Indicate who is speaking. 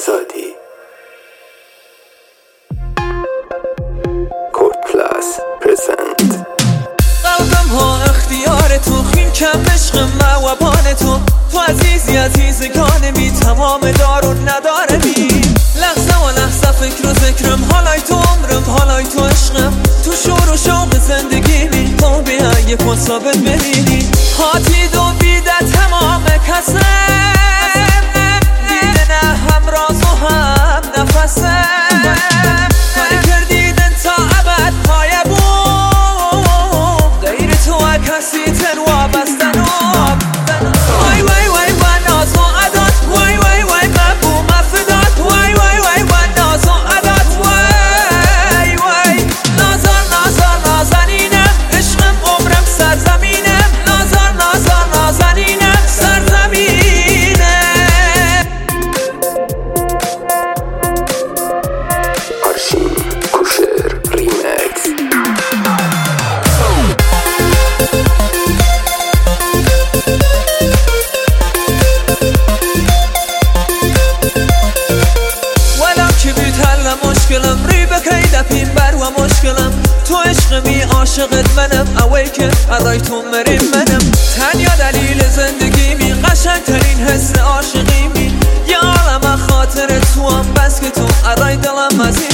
Speaker 1: آزادی کورد پلاس پرزنت.
Speaker 2: قلبم ها اختیار تو، خین کم عشق موابان تو عزیزگانمی، تمام دار و ندارمی. لحظه و لحظه فکر و ذکرم، حالای تو عمرم، حالای تو عشقم، تو شور و شوق زندگیمی. تو بیا یک ثابت ببینی هاتی دو بیده تمام کسم، دیده نه هم راز و هم نفسم. کاری کردیدن تا ابد پایه بود، غیر تو کسی تن وابستن. وای وای وای وای ناز و عدد، وای وای وای مبو مفداد، وای وای وای وای ناز و عدد، وای وای نازار نازار نازنینم، عشقم عمرم سرزمینم، نازار نازار نازنینم سرزمینم.
Speaker 1: آرشین کوشر ریمکس.
Speaker 2: مشکلم ری بکی دپیم بر و مشکلم، تو عشقمی عاشقت منم، اوی که ارای تو مریم منم. تنیا دلیل زندگیمی، قشنگ ترین حس عاشقیمی، یه عالم خاطر تو هم، بس که تو ارای دلم از این